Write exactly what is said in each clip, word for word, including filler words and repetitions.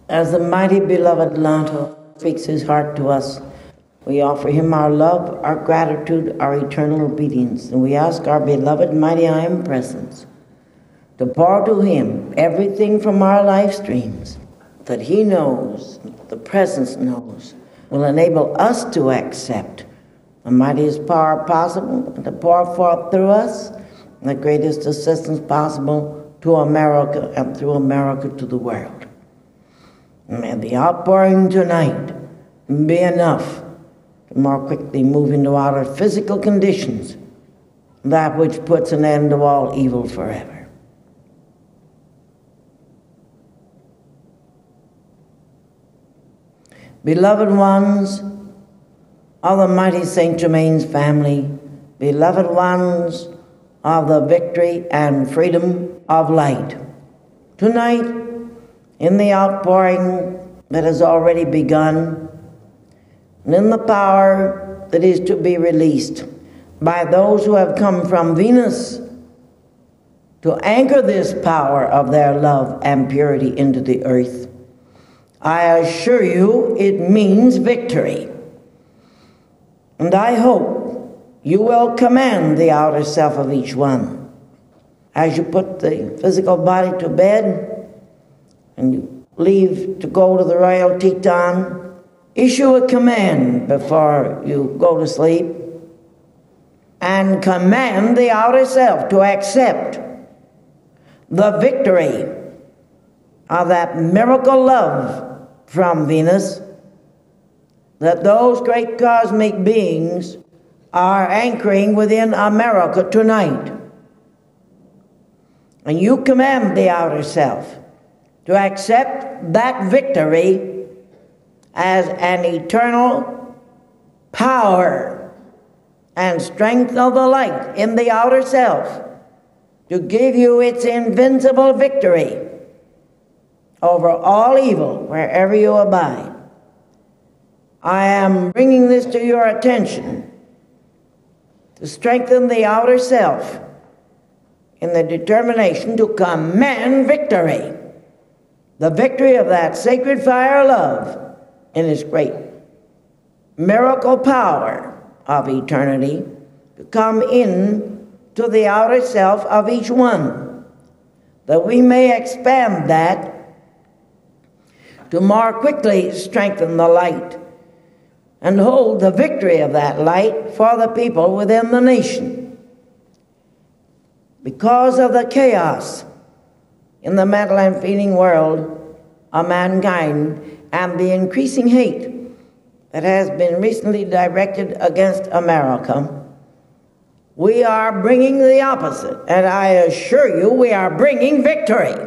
As the mighty beloved Lanto speaks his heart to us, we offer him our love, our gratitude, our eternal obedience, and we ask our beloved mighty I Am Presence to pour to him everything from our life streams that he knows, the Presence knows, will enable us to accept the mightiest power possible and to pour forth through us the greatest assistance possible to America and through America to the world. May the outpouring tonight be enough to more quickly move into outer physical conditions, that which puts an end to all evil forever. Beloved ones of the mighty Saint Germain's family, beloved ones of the victory and freedom of light, tonight, in the outpouring that has already begun, and in the power that is to be released by those who have come from Venus to anchor this power of their love and purity into the earth, I assure you it means victory. And I hope you will command the outer self of each one as you put the physical body to bed and you leave to go to the Royal Teton. Issue a command before you go to sleep and command the outer self to accept the victory of that miracle love from Venus that those great cosmic beings are anchoring within America tonight. And you command the outer self to accept that victory as an eternal power and strength of the light in the outer self to give you its invincible victory over all evil wherever you abide. I am bringing this to your attention to strengthen the outer self in the determination to command victory, the victory of that sacred fire love in its great miracle power of eternity to come in to the outer self of each one, that we may expand that to more quickly strengthen the light and hold the victory of that light for the people within the nation. Because of the chaos in the mental and feeling world of mankind and the increasing hate that has been recently directed against America, we are bringing the opposite, and I assure you we are bringing victory.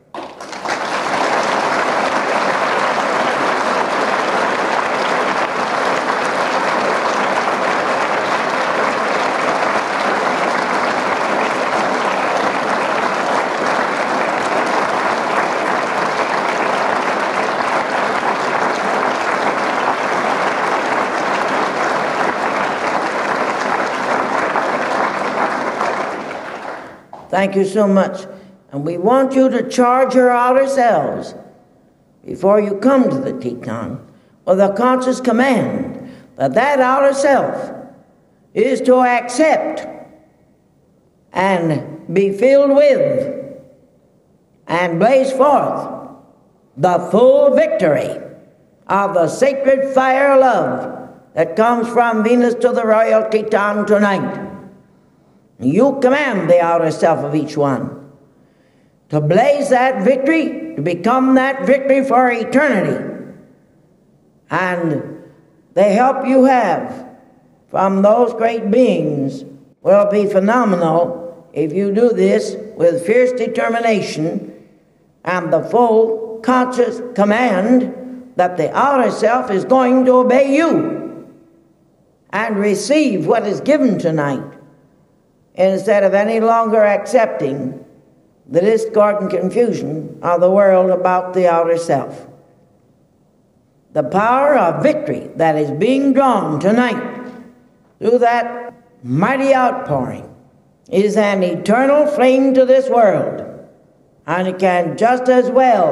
Thank you so much. And we want you to charge your outer selves before you come to the Teton with a conscious command that that outer self is to accept and be filled with and blaze forth the full victory of the sacred fire love that comes from Venus to the Royal Teton tonight. You command the outer self of each one to blaze that victory, to become that victory for eternity. And the help you have from those great beings will be phenomenal if you do this with fierce determination and the full conscious command that the outer self is going to obey you and receive what is given tonight, instead of any longer accepting the discord and confusion of the world about the outer self. The power of victory that is being drawn tonight through that mighty outpouring is an eternal flame to this world, and it can just as well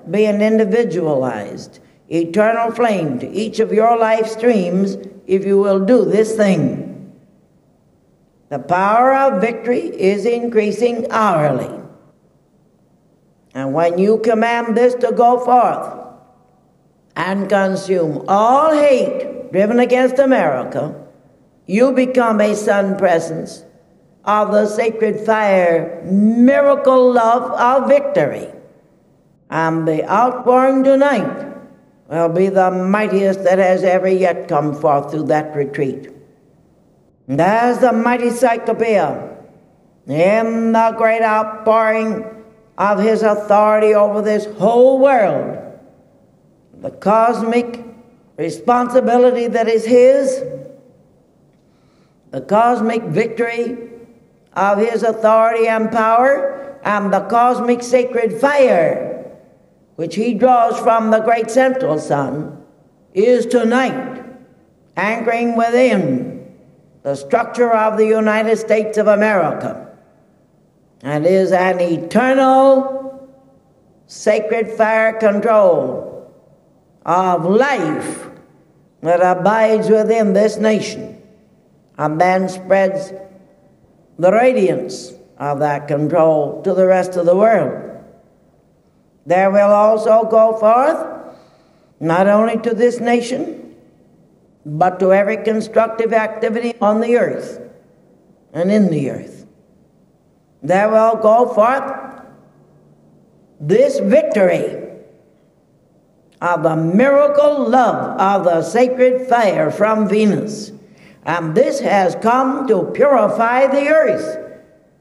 be an individualized, eternal flame to each of your life streams if you will do this thing. The power of victory is increasing hourly. And when you command this to go forth and consume all hate driven against America, you become a sun presence of the sacred fire, miracle love of victory. And the outpouring tonight will be the mightiest that has ever yet come forth through that retreat. And as the mighty Cyclopeia, in the great outpouring of his authority over this whole world, the cosmic responsibility that is his, the cosmic victory of his authority and power, and the cosmic sacred fire which he draws from the great central sun, is tonight anchoring within the structure of the United States of America, and is an eternal sacred fire control of life that abides within this nation and then spreads the radiance of that control to the rest of the world. There will also go forth, not only to this nation, but to every constructive activity on the earth and in the earth. There will go forth this victory of the miracle love of the sacred fire from Venus. And this has come to purify the earth.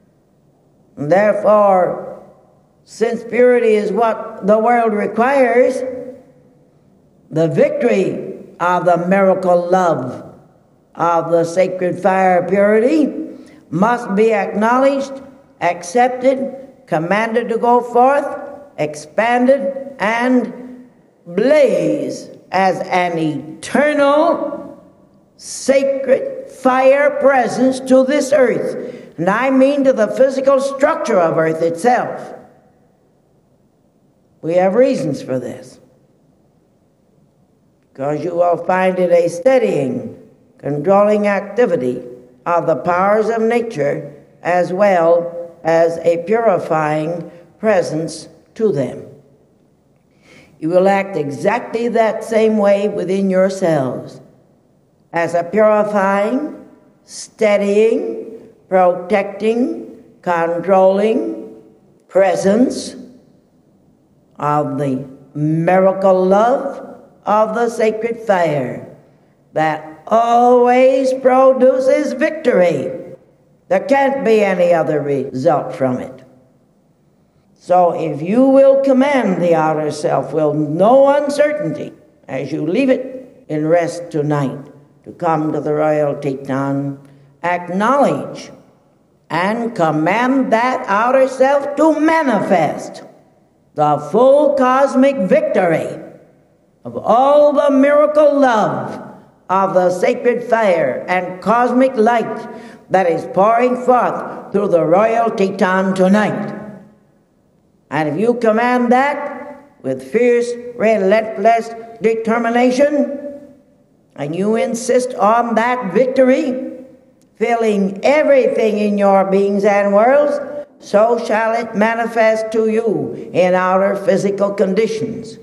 Therefore, since purity is what the world requires, the victory of the miracle love of the sacred fire purity must be acknowledged, accepted, commanded to go forth, expanded, and blaze as an eternal sacred fire presence to this earth. And I mean to the physical structure of earth itself. We have reasons for this, because you will find it a steadying, controlling activity of the powers of nature as well as a purifying presence to them. You will act exactly that same way within yourselves, as a purifying, steadying, protecting, controlling presence of the miracle love of the sacred fire that always produces victory. There can't be any other result from it. So if you will command the outer self with no uncertainty, as you leave it in rest tonight, to come to the Royal Teton, acknowledge and command that outer self to manifest the full cosmic victory of all the miracle love of the sacred fire and cosmic light that is pouring forth through the Royal Teton tonight. And if you command that with fierce, relentless determination, and you insist on that victory, filling everything in your beings and worlds, so shall it manifest to you in outer physical conditions.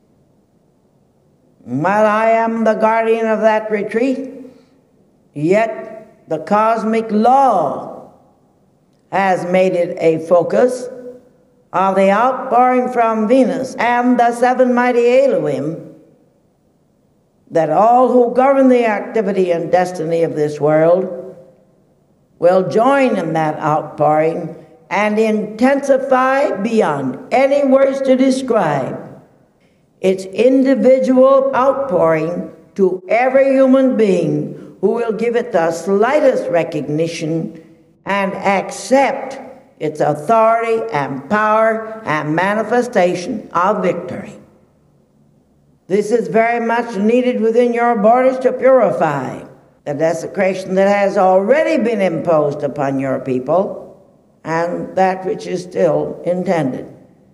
While I am the guardian of that retreat, yet the cosmic law has made it a focus of the outpouring from Venus and the seven mighty Elohim, that all who govern the activity and destiny of this world will join in that outpouring and intensify beyond any words to describe its individual outpouring to every human being who will give it the slightest recognition and accept its authority and power and manifestation of victory. This is very much needed within your borders to purify the desecration that has already been imposed upon your people and that which is still intended.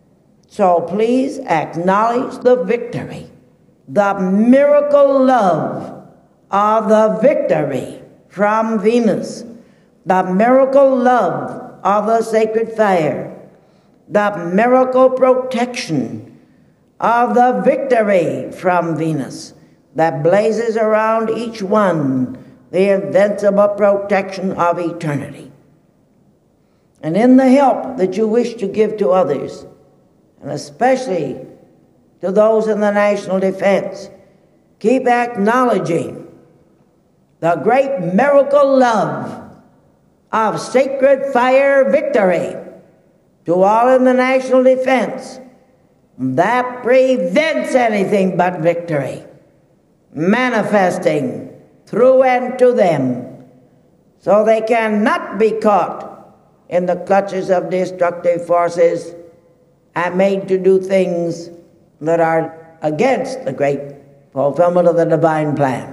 So please acknowledge the victory, the miracle love of the victory from Venus, the miracle love of the sacred fire, the miracle protection of the victory from Venus that blazes around each one, the invincible protection of eternity. And in the help that you wish to give to others, and especially to those in the national defense, keep acknowledging the great miracle love of sacred fire victory to all in the national defense that prevents anything but victory, manifesting through and to them, so they cannot be caught in the clutches of destructive forces and made to do things that are against the great fulfillment of the divine plan.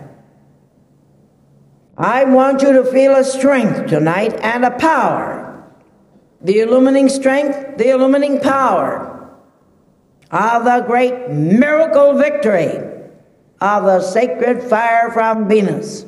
I want you to feel a strength tonight and a power, the illumining strength, the illumining power of the great miracle victory of the sacred fire from Venus.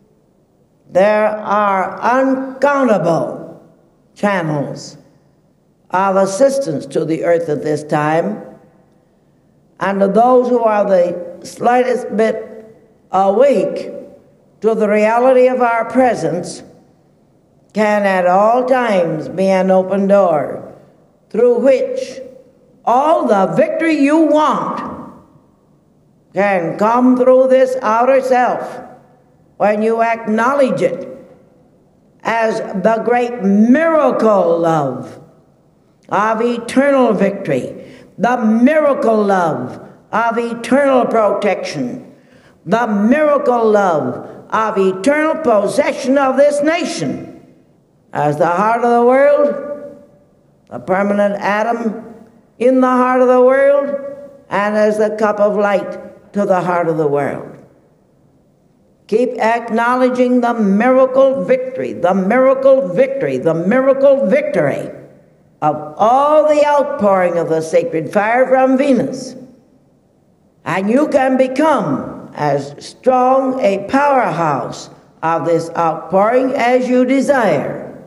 There are uncountable channels of assistance to the earth at this time, and to those who are the slightest bit awake to the reality of our presence can at all times be an open door through which all the victory you want can come through this outer self when you acknowledge it as the great miracle love of eternal victory, the miracle love of eternal protection, the miracle love of eternal possession of this nation as the heart of the world, the permanent atom in the heart of the world, and as the cup of light to the heart of the world. Keep acknowledging the miracle victory, the miracle victory, the miracle victory of all the outpouring of the sacred fire from Venus. And you can become as strong a powerhouse of this outpouring as you desire.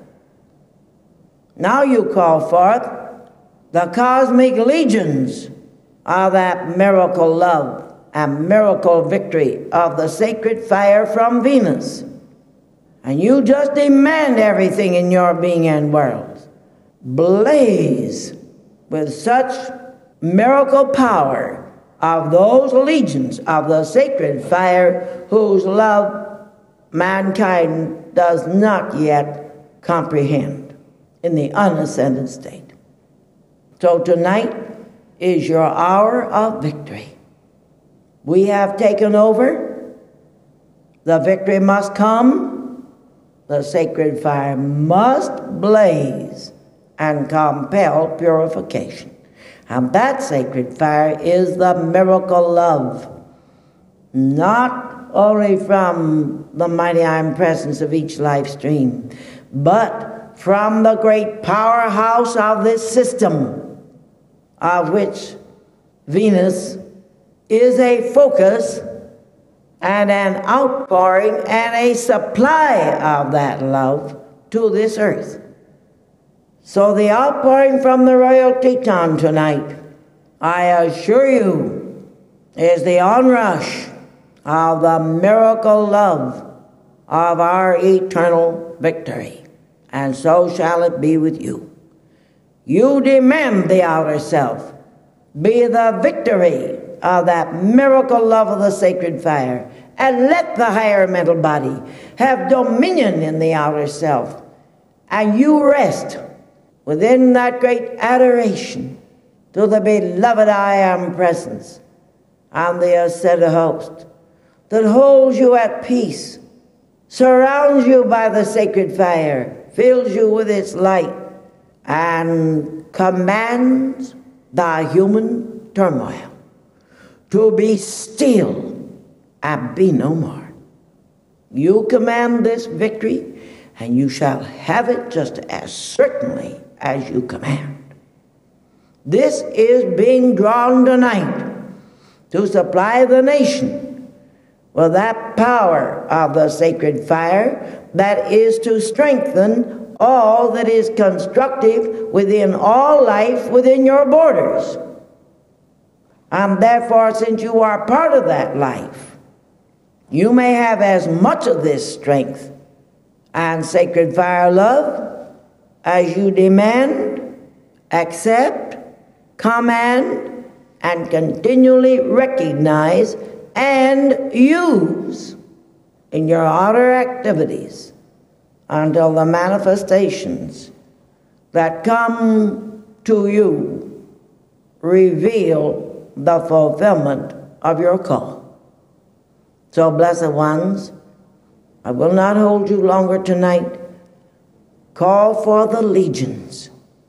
Now you call forth the cosmic legions of that miracle love and miracle victory of the sacred fire from Venus. And you just demand everything in your being and world blaze with such miracle power of those legions of the sacred fire whose love mankind does not yet comprehend in the unascended state. So tonight is your hour of victory. We have taken over. The victory must come. The sacred fire must blaze and compel purification. And that sacred fire is the miracle love, not only from the mighty iron presence of each life stream, but from the great powerhouse of this system, of which Venus is a focus and an outpouring and a supply of that love to this earth. So the outpouring from the Royal Teton tonight, I assure you, is the onrush of the miracle love of our eternal victory. And so shall it be with you. You demand the outer self be the victory of that miracle love of the sacred fire, and let the higher mental body have dominion in the outer self, and you rest within that great adoration to the beloved I Am presence and the ascended host that holds you at peace, surrounds you by the sacred fire, fills you with its light, and commands the human turmoil to be still and be no more. You command this victory, and you shall have it just as certainly as you command. This is being drawn tonight to supply the nation with that power of the sacred fire that is to strengthen all that is constructive within all life within your borders. And therefore, since you are part of that life, you may have as much of this strength and sacred fire love as you demand, accept, command, and continually recognize and use in your outer activities until the manifestations that come to you reveal the fulfillment of your call. So, blessed ones, I will not hold you longer tonight. Call for the legions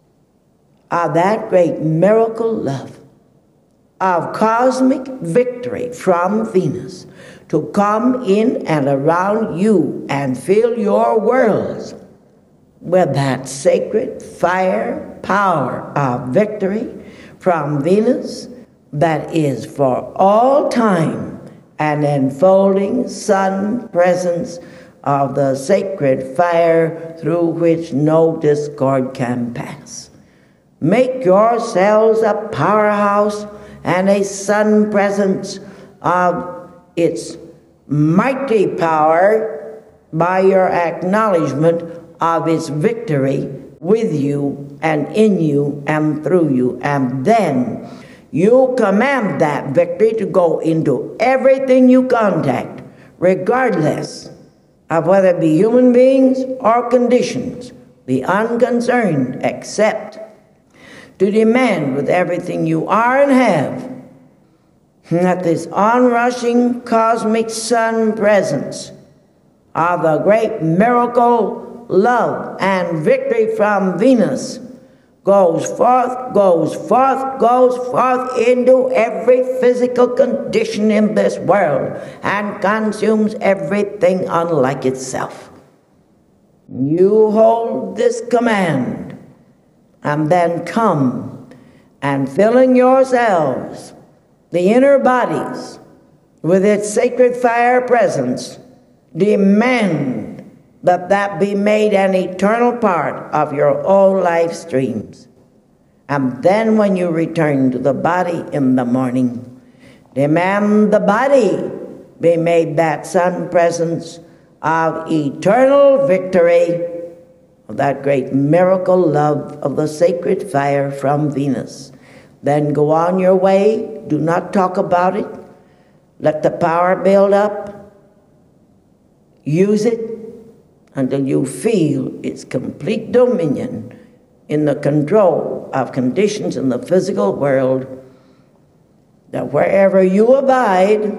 of that great miracle love of cosmic victory from Venus to come in and around you and fill your worlds with that sacred fire power of victory from Venus that is for all time an enfolding sun presence of the sacred fire through which no discord can pass. Make yourselves a powerhouse and a sun presence of its mighty power by your acknowledgement of its victory with you and in you and through you. And then you command that victory to go into everything you contact, regardless of whether it be human beings or conditions. Be unconcerned, except to demand with everything you are and have that this onrushing cosmic sun presence of the great miracle love and victory from Venus goes forth, goes forth, goes forth into every physical condition in this world and consumes everything unlike itself. You hold this command and then come and filling yourselves, the inner bodies, with its sacred fire presence, demand that that be made an eternal part of your own life streams. And then when you return to the body in the morning, demand the body be made that sun presence of eternal victory, of that great miracle love of the sacred fire from Venus. Then go on your way. Do not talk about it. Let the power build up. Use it until you feel its complete dominion in the control of conditions in the physical world, that wherever you abide,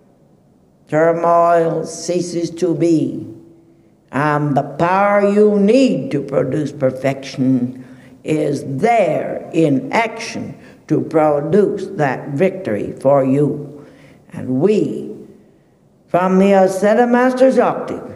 turmoil ceases to be, and the power you need to produce perfection is there in action to produce that victory for you. And we, from the Ascended Master's octave,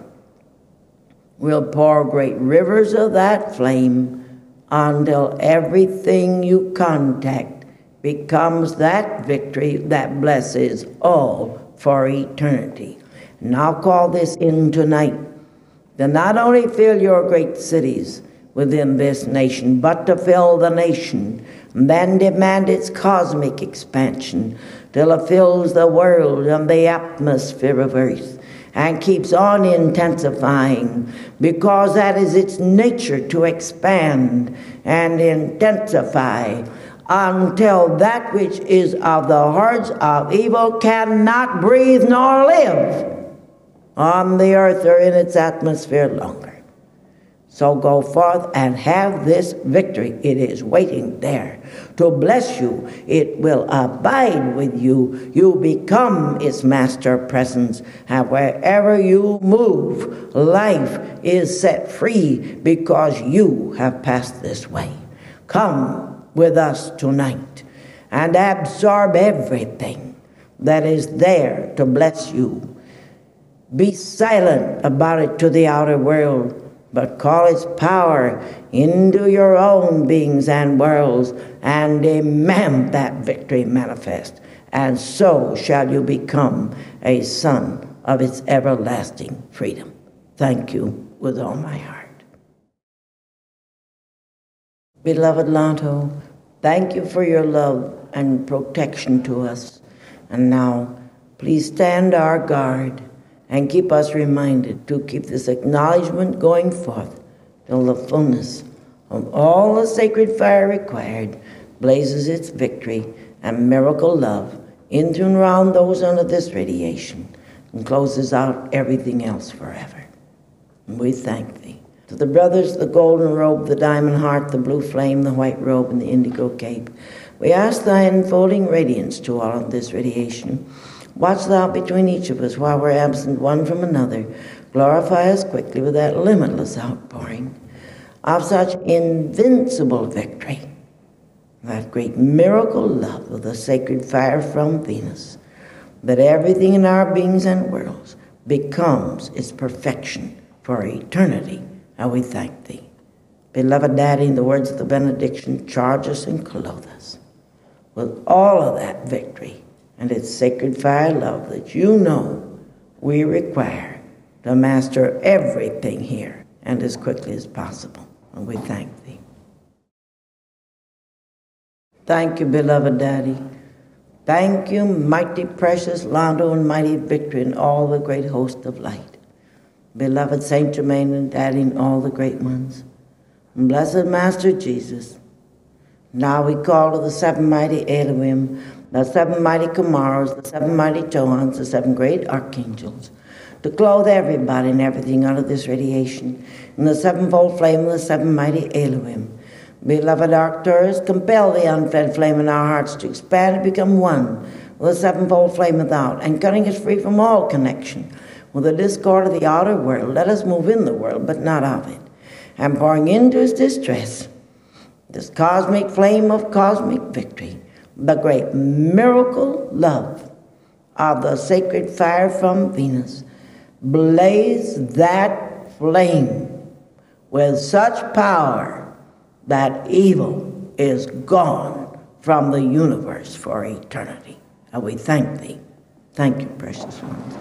will pour great rivers of that flame until everything you contact becomes that victory that blesses all for eternity. And I'll call this in tonight to not only fill your great cities within this nation, but to fill the nation, and then demand its cosmic expansion till it fills the world and the atmosphere of earth, and keeps on intensifying, because that is its nature, to expand and intensify until that which is of the hordes of evil cannot breathe nor live on the earth or in its atmosphere longer. So go forth and have this victory. It is waiting there to bless you. It will abide with you. You become its master presence. And wherever you move, life is set free because you have passed this way. Come with us tonight and absorb everything that is there to bless you. Be silent about it to the outer world. but call its power into your own beings and worlds, and demand that victory manifest. And so shall you become a son of its everlasting freedom. Thank you with all my heart. Beloved Lanto, thank you for your love and protection to us. And now, please stand our guard and keep us reminded to keep this acknowledgement going forth till the fullness of all the sacred fire required blazes its victory and miracle love into and around those under this radiation and closes out everything else forever. And we thank thee. To the brothers, the golden robe, the diamond heart, the blue flame, the white robe, and the indigo cape, we ask thy enfolding radiance to all of this radiation. Watch thou between each of us while we're absent one from another. Glorify us quickly with that limitless outpouring of such invincible victory, that great miracle love of the sacred fire from Venus, that everything in our beings and worlds becomes its perfection for eternity. And we thank thee. Beloved Daddy, in the words of the benediction, charge us and clothe us with all of that victory and its sacred fire love that you know we require to master everything here and as quickly as possible. And we thank thee. Thank you, beloved Daddy. Thank you, mighty, precious Lanto and mighty victory and all the great host of light. Beloved Saint Germain and Daddy and all the great ones. And blessed Master Jesus, now we call to the seven mighty Elohim, the seven mighty Kamaros, the seven mighty Tohans, the seven great archangels, to clothe everybody and everything under this radiation in the sevenfold flame of the seven mighty Elohim. Beloved Arcturus, compel the unfed flame in our hearts to expand and become one with the sevenfold flame without, and cutting us free from all connection with the discord of the outer world. Let us move in the world, but not of it, and pouring into its distress this cosmic flame of cosmic victory, the great miracle love of the sacred fire from Venus. Blaze that flame with such power that evil is gone from the universe for eternity. And we thank thee. Thank you, precious ones.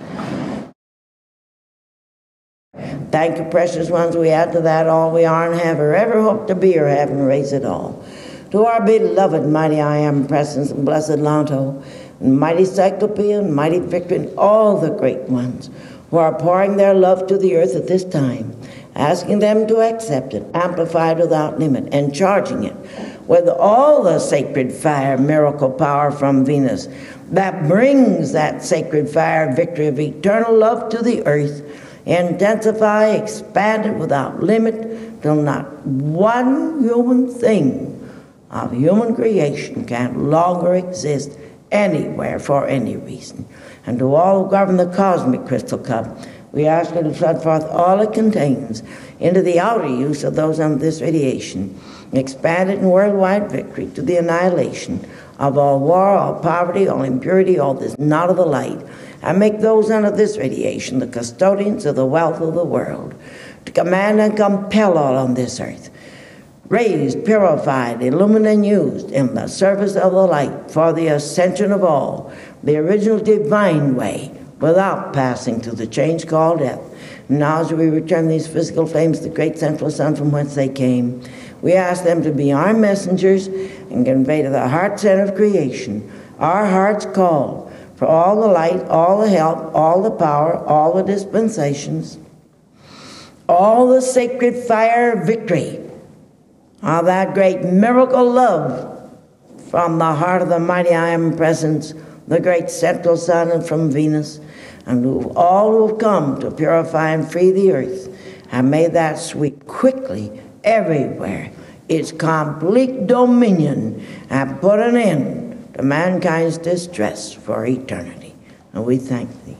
Thank you, precious ones. We add to that all we are and have or ever hope to be or have and raise it all. To our beloved mighty I Am Presence and blessed Lanto, and mighty Cyclopeia and mighty Victor and all the great ones who are pouring their love to the earth at this time, asking them to accept it, amplified without limit, and charging it with all the sacred fire, miracle power from Venus that brings that sacred fire victory of eternal love to the earth, intensify, expand it without limit, till not one human thing of human creation can longer exist anywhere for any reason. And to all who govern the cosmic crystal cup, we ask you to flood forth all it contains into the outer use of those under this radiation, expand it in worldwide victory to the annihilation of all war, all poverty, all impurity, all this not of the light, and make those under this radiation the custodians of the wealth of the world, to command and compel all on this earth, raised, purified, illumined, and used in the service of the light for the ascension of all, the original divine way, without passing through the change called death. Now as we return these physical flames to the great central sun from whence they came, we ask them to be our messengers and convey to the heart center of creation our heart's call for all the light, all the help, all the power, all the dispensations, all the sacred fire victory of that great miracle love from the heart of the mighty I Am Presence, the great central sun, and from Venus, and who all who have come to purify and free the earth, and may that sweep quickly everywhere its complete dominion and put an end to mankind's distress for eternity. And we thank thee.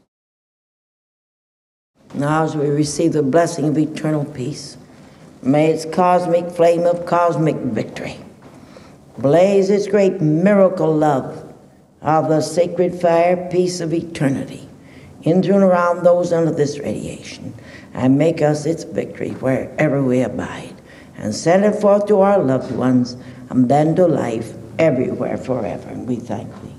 Now as we receive the blessing of eternal peace, may its cosmic flame of cosmic victory blaze its great miracle love of the sacred fire peace of eternity into and around those under this radiation, and make us its victory wherever we abide, and send it forth to our loved ones, and then to life everywhere forever. And we thank thee.